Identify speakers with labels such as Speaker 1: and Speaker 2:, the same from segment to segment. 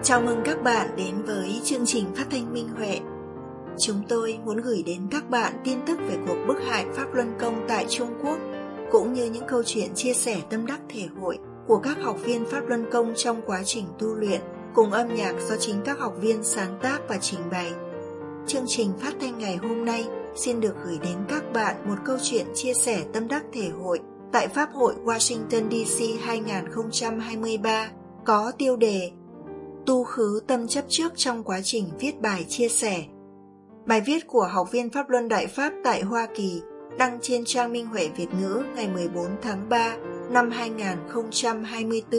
Speaker 1: Chào mừng các bạn đến với chương trình phát thanh Minh Huệ. Chúng tôi muốn gửi đến các bạn tin tức về cuộc bức hại Pháp Luân Công tại Trung Quốc, cũng như những câu chuyện chia sẻ tâm đắc thể hội của các học viên Pháp Luân Công trong quá trình tu luyện, cùng âm nhạc do chính các học viên sáng tác và trình bày. Chương trình phát thanh ngày hôm nay xin được gửi đến các bạn một câu chuyện chia sẻ tâm đắc thể hội tại Pháp hội Washington DC 2023 có tiêu đề Tu khứ tâm chấp trước trong quá trình viết bài chia sẻ. Bài viết của học viên Pháp Luân Đại Pháp tại Hoa Kỳ đăng trên trang Minh Huệ Việt ngữ ngày 14 tháng 3 năm 2024.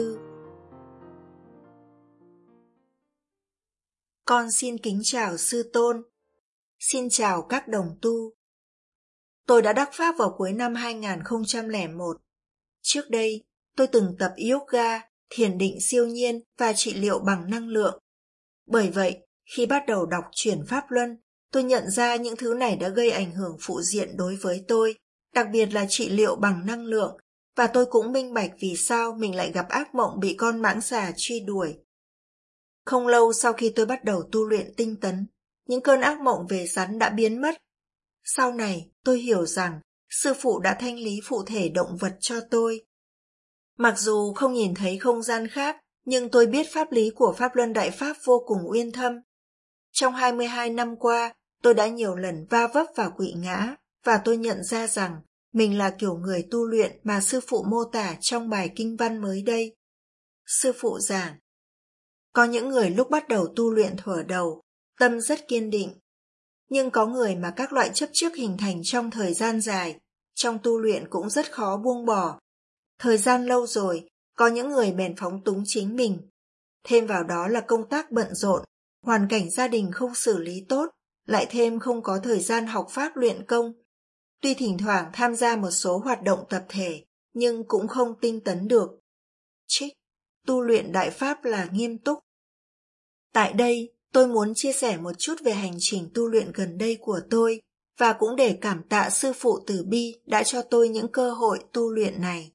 Speaker 1: Con xin kính chào Sư Tôn. Xin chào các đồng tu. Tôi đã đắc Pháp vào cuối năm 2001. Trước đây, tôi từng tập yoga, thiền định siêu nhiên và trị liệu bằng năng lượng. Bởi vậy, khi bắt đầu đọc Chuyển Pháp Luân, tôi nhận ra những thứ này đã gây ảnh hưởng phụ diện đối với tôi, đặc biệt là trị liệu bằng năng lượng, và tôi cũng minh bạch vì sao mình lại gặp ác mộng bị con mãng xà truy đuổi. Không lâu sau khi tôi bắt đầu tu luyện tinh tấn, những cơn ác mộng về rắn đã biến mất. Sau này, tôi hiểu rằng sư phụ đã thanh lý phụ thể động vật cho tôi. Mặc dù không nhìn thấy không gian khác, nhưng tôi biết pháp lý của Pháp Luân Đại Pháp vô cùng uyên thâm. Trong 22 năm qua, tôi đã nhiều lần va vấp và quỵ ngã, và tôi nhận ra rằng mình là kiểu người tu luyện mà sư phụ mô tả trong bài kinh văn mới đây. Sư phụ giảng, có những người lúc bắt đầu tu luyện thuở đầu, tâm rất kiên định. Nhưng có người mà các loại chấp trước hình thành trong thời gian dài, trong tu luyện cũng rất khó buông bỏ. Thời gian lâu rồi, có những người bèn phóng túng chính mình. Thêm vào đó là công tác bận rộn, hoàn cảnh gia đình không xử lý tốt, lại thêm không có thời gian học pháp luyện công. Tuy thỉnh thoảng tham gia một số hoạt động tập thể, nhưng cũng không tinh tấn được. Trích, tu luyện đại pháp là nghiêm túc. Tại đây, tôi muốn chia sẻ một chút về hành trình tu luyện gần đây của tôi, và cũng để cảm tạ sư phụ từ bi đã cho tôi những cơ hội tu luyện này.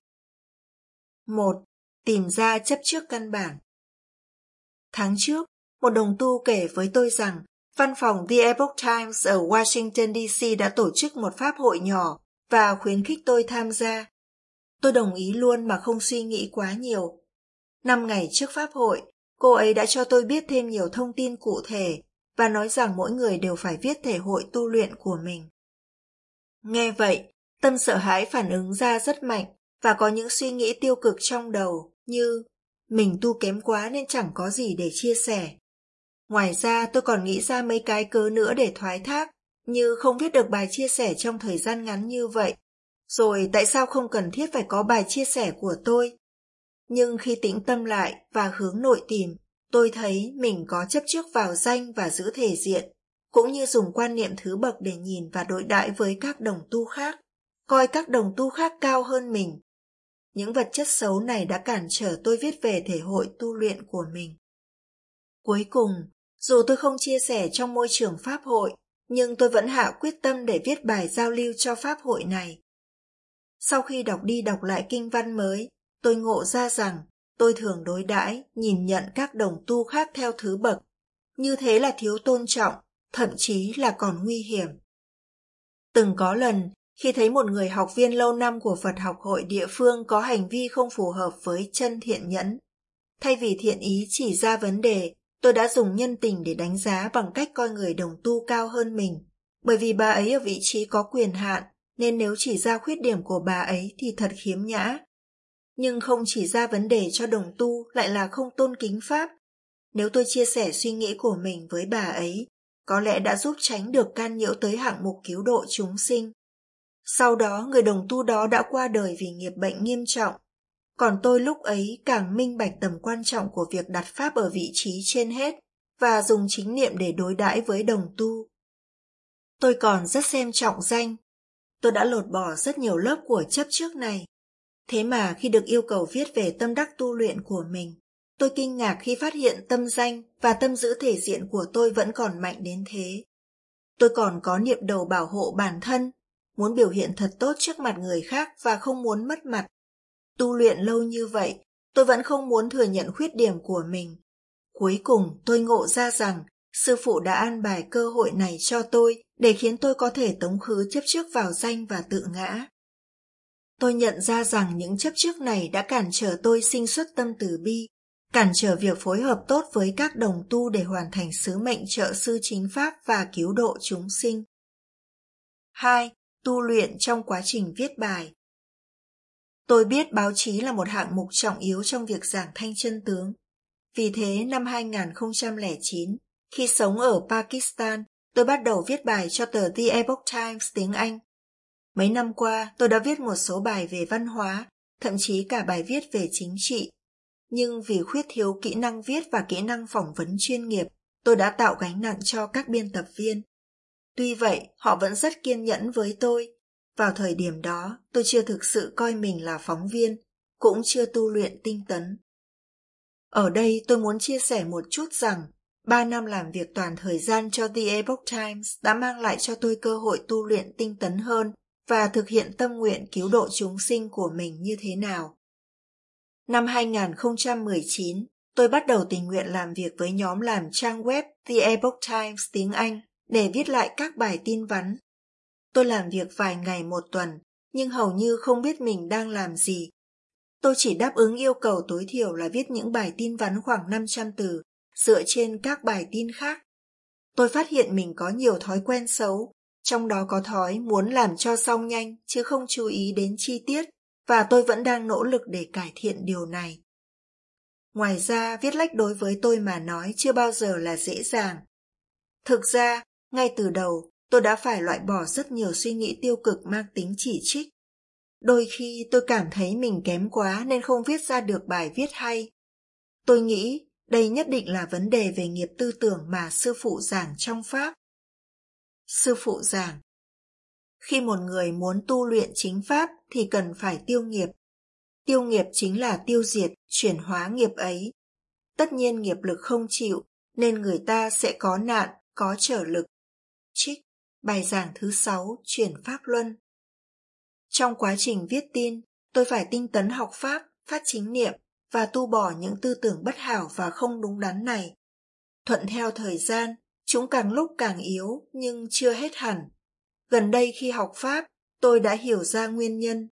Speaker 1: 1. Tìm ra chấp trước căn bản. Tháng trước, một đồng tu kể với tôi rằng văn phòng The Epoch Times ở Washington DC đã tổ chức một pháp hội nhỏ và khuyến khích tôi tham gia. Tôi đồng ý luôn mà không suy nghĩ quá nhiều. 5 ngày trước pháp hội, cô ấy đã cho tôi biết thêm nhiều thông tin cụ thể và nói rằng mỗi người đều phải viết thể hội tu luyện của mình. Nghe vậy, tâm sợ hãi phản ứng ra rất mạnh và có những suy nghĩ tiêu cực trong đầu như mình tu kém quá nên chẳng có gì để chia sẻ. Ngoài ra tôi còn nghĩ ra mấy cái cớ nữa để thoái thác, như không viết được bài chia sẻ trong thời gian ngắn như vậy, rồi tại sao không cần thiết phải có bài chia sẻ của tôi. Nhưng khi tĩnh tâm lại và hướng nội tìm, tôi thấy mình có chấp trước vào danh và giữ thể diện, cũng như dùng quan niệm thứ bậc để nhìn và đối đãi với các đồng tu khác, coi các đồng tu khác cao hơn mình. Những vật chất xấu này đã cản trở tôi viết về thể hội tu luyện của mình. Cuối cùng, dù tôi không chia sẻ trong môi trường pháp hội, nhưng tôi vẫn hạ quyết tâm để viết bài giao lưu cho pháp hội này. Sau khi đọc đi đọc lại kinh văn mới, tôi ngộ ra rằng tôi thường đối đãi, nhìn nhận các đồng tu khác theo thứ bậc. Như thế là thiếu tôn trọng, thậm chí là còn nguy hiểm. Từng có lần, khi thấy một người học viên lâu năm của Phật học hội địa phương có hành vi không phù hợp với chân thiện nhẫn, thay vì thiện ý chỉ ra vấn đề, tôi đã dùng nhân tình để đánh giá bằng cách coi người đồng tu cao hơn mình. Bởi vì bà ấy ở vị trí có quyền hạn, nên nếu chỉ ra khuyết điểm của bà ấy thì thật khiếm nhã. Nhưng không chỉ ra vấn đề cho đồng tu lại là không tôn kính Pháp. Nếu tôi chia sẻ suy nghĩ của mình với bà ấy, có lẽ đã giúp tránh được can nhiễu tới hạng mục cứu độ chúng sinh. Sau đó, người đồng tu đó đã qua đời vì nghiệp bệnh nghiêm trọng. Còn tôi lúc ấy càng minh bạch tầm quan trọng của việc đặt Pháp ở vị trí trên hết và dùng chính niệm để đối đãi với đồng tu. Tôi còn rất xem trọng danh. Tôi đã lột bỏ rất nhiều lớp của chấp trước này. Thế mà khi được yêu cầu viết về tâm đắc tu luyện của mình, tôi kinh ngạc khi phát hiện tâm danh và tâm giữ thể diện của tôi vẫn còn mạnh đến thế. Tôi còn có niệm đầu bảo hộ bản thân, muốn biểu hiện thật tốt trước mặt người khác và không muốn mất mặt. Tu luyện lâu như vậy, tôi vẫn không muốn thừa nhận khuyết điểm của mình. Cuối cùng tôi ngộ ra rằng sư phụ đã an bài cơ hội này cho tôi để khiến tôi có thể tống khứ chấp trước vào danh và tự ngã. Tôi nhận ra rằng những chấp trước này đã cản trở tôi sinh xuất tâm từ bi, cản trở việc phối hợp tốt với các đồng tu để hoàn thành sứ mệnh trợ sư chính pháp và cứu độ chúng sinh. 2. Tu luyện trong quá trình viết bài. Tôi biết báo chí là một hạng mục trọng yếu trong việc giảng thanh chân tướng. Vì thế, năm 2009, khi sống ở Pakistan, tôi bắt đầu viết bài cho tờ The Epoch Times tiếng Anh. Mấy năm qua, tôi đã viết một số bài về văn hóa, thậm chí cả bài viết về chính trị. Nhưng vì khuyết thiếu kỹ năng viết và kỹ năng phỏng vấn chuyên nghiệp, tôi đã tạo gánh nặng cho các biên tập viên. Tuy vậy, họ vẫn rất kiên nhẫn với tôi. Vào thời điểm đó, tôi chưa thực sự coi mình là phóng viên, cũng chưa tu luyện tinh tấn. Ở đây tôi muốn chia sẻ một chút rằng, 3 năm làm việc toàn thời gian cho The Epoch Times đã mang lại cho tôi cơ hội tu luyện tinh tấn hơn và thực hiện tâm nguyện cứu độ chúng sinh của mình như thế nào. Năm 2019, tôi bắt đầu tình nguyện làm việc với nhóm làm trang web The Epoch Times tiếng Anh để viết lại các bài tin vắn. Tôi làm việc vài ngày một tuần, nhưng hầu như không biết mình đang làm gì. Tôi chỉ đáp ứng yêu cầu tối thiểu là viết những bài tin vắn khoảng 500 từ, dựa trên các bài tin khác. Tôi phát hiện mình có nhiều thói quen xấu, trong đó có thói muốn làm cho xong nhanh chứ không chú ý đến chi tiết, và tôi vẫn đang nỗ lực để cải thiện điều này. Ngoài ra, viết lách đối với tôi mà nói chưa bao giờ là dễ dàng. Thực ra, ngay từ đầu, tôi đã phải loại bỏ rất nhiều suy nghĩ tiêu cực mang tính chỉ trích. Đôi khi tôi cảm thấy mình kém quá nên không viết ra được bài viết hay. Tôi nghĩ đây nhất định là vấn đề về nghiệp tư tưởng mà sư phụ giảng trong Pháp. Sư phụ giảng: khi một người muốn tu luyện chính Pháp thì cần phải tiêu nghiệp. Tiêu nghiệp chính là tiêu diệt, chuyển hóa nghiệp ấy. Tất nhiên nghiệp lực không chịu, nên người ta sẽ có nạn, có trở lực. Trích bài giảng thứ 6, chuyển Pháp Luân. Trong quá trình viết tin, tôi phải tinh tấn học Pháp, phát chính niệm và tu bỏ những tư tưởng bất hảo và không đúng đắn này. Thuận theo thời gian, chúng càng lúc càng yếu nhưng chưa hết hẳn. Gần đây khi học Pháp, tôi đã hiểu ra nguyên nhân.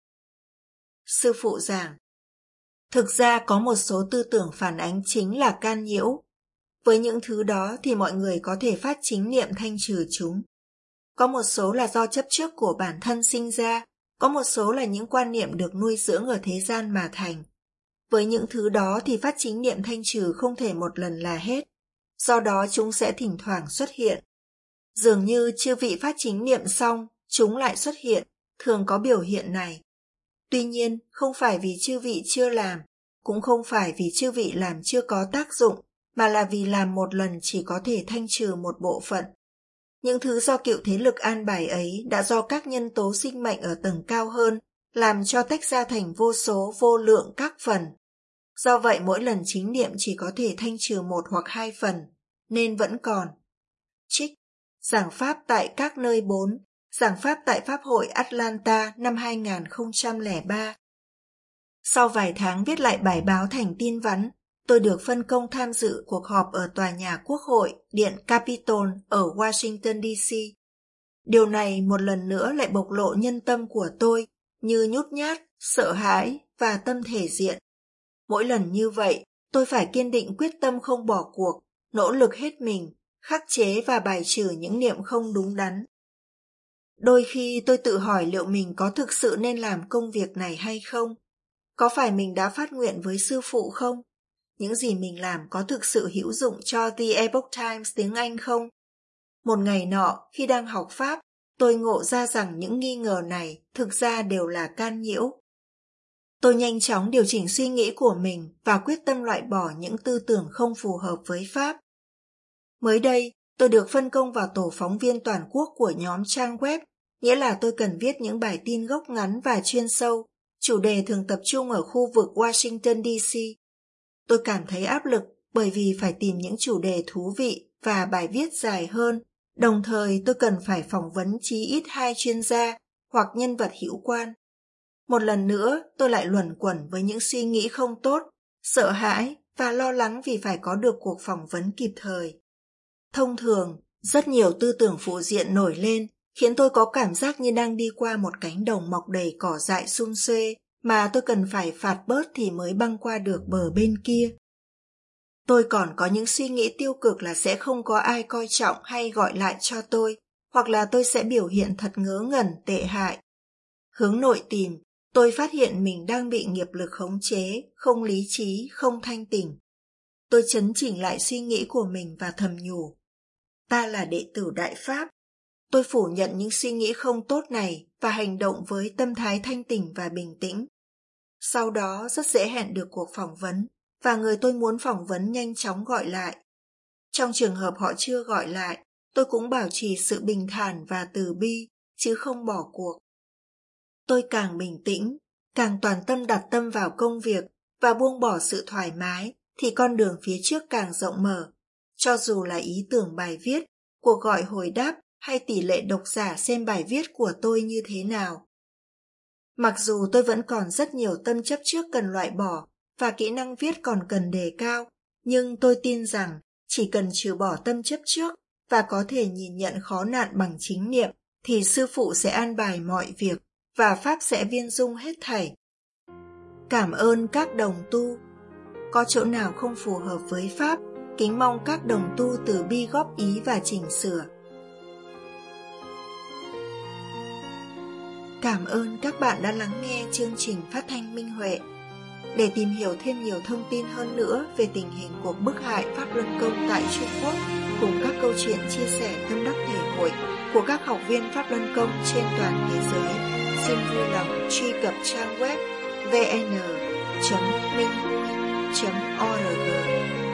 Speaker 1: Sư phụ giảng: thực ra có một số tư tưởng phản ánh chính là can nhiễu. Với những thứ đó thì mọi người có thể phát chính niệm thanh trừ chúng. Có một số là do chấp trước của bản thân sinh ra, có một số là những quan niệm được nuôi dưỡng ở thế gian mà thành. Với những thứ đó thì phát chính niệm thanh trừ không thể một lần là hết, do đó chúng sẽ thỉnh thoảng xuất hiện. Dường như chư vị phát chính niệm xong, chúng lại xuất hiện, thường có biểu hiện này. Tuy nhiên, không phải vì chư vị chưa làm, cũng không phải vì chư vị làm chưa có tác dụng, mà là vì làm một lần chỉ có thể thanh trừ một bộ phận. Những thứ do cựu thế lực an bài ấy đã do các nhân tố sinh mệnh ở tầng cao hơn, làm cho tách ra thành vô số vô lượng các phần. Do vậy mỗi lần chính niệm chỉ có thể thanh trừ 1 hoặc 2 phần, nên vẫn còn. Trích giảng Pháp tại các nơi 4, giảng Pháp tại Pháp hội Atlanta năm 2003. Sau vài tháng viết lại bài báo thành tin vắn, tôi được phân công tham dự cuộc họp ở tòa nhà Quốc hội, Điện Capitol ở Washington DC. Điều này một lần nữa lại bộc lộ nhân tâm của tôi như nhút nhát, sợ hãi và tâm thể diện. Mỗi lần như vậy, tôi phải kiên định quyết tâm không bỏ cuộc, nỗ lực hết mình, khắc chế và bài trừ những niệm không đúng đắn. Đôi khi tôi tự hỏi liệu mình có thực sự nên làm công việc này hay không? Có phải mình đã phát nguyện với sư phụ không? Những gì mình làm có thực sự hữu dụng cho The Epoch Times tiếng Anh không? Một ngày nọ, khi đang học Pháp, tôi ngộ ra rằng những nghi ngờ này thực ra đều là can nhiễu. Tôi nhanh chóng điều chỉnh suy nghĩ của mình và quyết tâm loại bỏ những tư tưởng không phù hợp với Pháp. Mới đây, tôi được phân công vào tổ phóng viên toàn quốc của nhóm trang web, nghĩa là tôi cần viết những bài tin gốc ngắn và chuyên sâu, chủ đề thường tập trung ở khu vực Washington DC. Tôi cảm thấy áp lực bởi vì phải tìm những chủ đề thú vị và bài viết dài hơn, đồng thời tôi cần phải phỏng vấn chí ít 2 chuyên gia hoặc nhân vật hữu quan. Một lần nữa, tôi lại luẩn quẩn với những suy nghĩ không tốt, sợ hãi và lo lắng vì phải có được cuộc phỏng vấn kịp thời. Thông thường, rất nhiều tư tưởng phụ diện nổi lên, khiến tôi có cảm giác như đang đi qua một cánh đồng mọc đầy cỏ dại sum xuê mà tôi cần phải phạt bớt thì mới băng qua được bờ bên kia. Tôi còn có những suy nghĩ tiêu cực là sẽ không có ai coi trọng hay gọi lại cho tôi, hoặc là tôi sẽ biểu hiện thật ngớ ngẩn, tệ hại. Hướng nội tìm, tôi phát hiện mình đang bị nghiệp lực khống chế, không lý trí, không thanh tỉnh. Tôi chấn chỉnh lại suy nghĩ của mình và thầm nhủ. Ta là đệ tử Đại Pháp. Tôi phủ nhận những suy nghĩ không tốt này và hành động với tâm thái thanh tỉnh và bình tĩnh. Sau đó rất dễ hẹn được cuộc phỏng vấn và người tôi muốn phỏng vấn nhanh chóng gọi lại. Trong trường hợp họ chưa gọi lại, tôi cũng bảo trì sự bình thản và từ bi, chứ không bỏ cuộc. Tôi càng bình tĩnh, càng toàn tâm đặt tâm vào công việc và buông bỏ sự thoải mái, thì con đường phía trước càng rộng mở. Cho dù là ý tưởng bài viết, cuộc gọi hồi đáp hay tỷ lệ độc giả xem bài viết của tôi như thế nào. Mặc dù tôi vẫn còn rất nhiều tâm chấp trước cần loại bỏ và kỹ năng viết còn cần đề cao, nhưng tôi tin rằng chỉ cần trừ bỏ tâm chấp trước và có thể nhìn nhận khó nạn bằng chính niệm thì sư phụ sẽ an bài mọi việc và Pháp sẽ viên dung hết thảy. Cảm ơn các đồng tu. Có chỗ nào không phù hợp với Pháp, kính mong các đồng tu từ bi góp ý và chỉnh sửa. Cảm ơn các bạn đã lắng nghe chương trình phát thanh Minh Huệ. Để tìm hiểu thêm nhiều thông tin hơn nữa về tình hình cuộc bức hại Pháp Luân Công tại Trung Quốc cùng các câu chuyện chia sẻ tâm đắc thể hội của các học viên Pháp Luân Công trên toàn thế giới, xin vui lòng truy cập trang web vn.minhui.org.